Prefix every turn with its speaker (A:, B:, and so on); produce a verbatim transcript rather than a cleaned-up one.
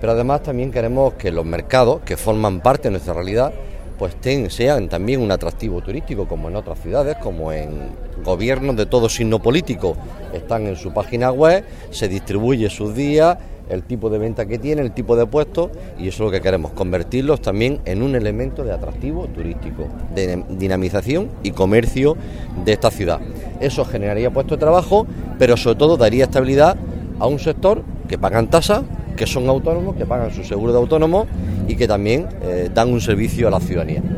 A: pero además también queremos que los mercados, que forman parte de nuestra realidad, pues ten, sean también un atractivo turístico, como en otras ciudades, como en gobiernos de todo signo político. Están en su página web, se distribuye sus días, el tipo de venta que tienen, el tipo de puestos, y eso es lo que queremos, convertirlos también en un elemento de atractivo turístico, de dinamización y comercio de esta ciudad. Eso generaría puestos de trabajo, pero sobre todo daría estabilidad a un sector que pagan tasas, que son autónomos, que pagan su seguro de autónomos y que también eh, dan un servicio a la ciudadanía.